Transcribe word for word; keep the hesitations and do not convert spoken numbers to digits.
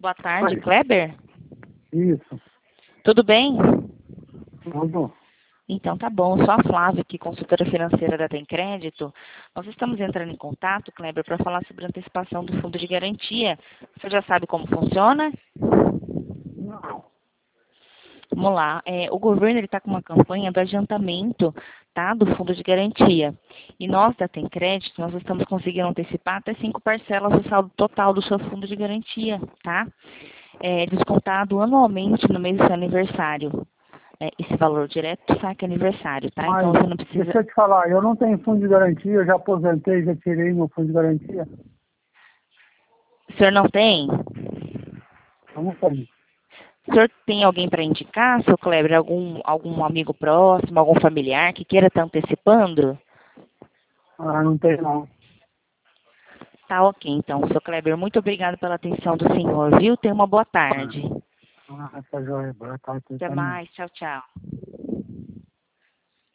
Boa tarde, Oi. Kleber. Isso. Tudo bem? Tudo. Então tá bom, eu sou a Flávia aqui, consultora financeira da Tem Crédito. Nós estamos entrando em contato, Kleber, para falar sobre a antecipação do fundo de garantia. Você já sabe como funciona? Não. Vamos lá. É, o governo está com uma campanha do adiantamento, tá, do fundo de garantia. E nós da Tem Crédito, nós estamos conseguindo antecipar até cinco parcelas do saldo total do seu fundo de garantia, tá? É, descontado anualmente no mês do seu aniversário. É, esse valor direto saque aniversário, tá? Mas, Então você não deixa precisa... eu te falar, eu não tenho fundo de garantia, eu já aposentei, já tirei meu fundo de garantia. O senhor não tem? Eu não tenho. O senhor tem alguém para indicar, seu Kleber? Algum, algum amigo próximo, algum familiar que queira estar antecipando? Ah, não tenho não. Tá ok, então, seu Kleber. Muito obrigado pela atenção do senhor, viu? Tenha uma boa tarde. Ah, tá joia. Boa tarde Até também. mais. Tchau, tchau.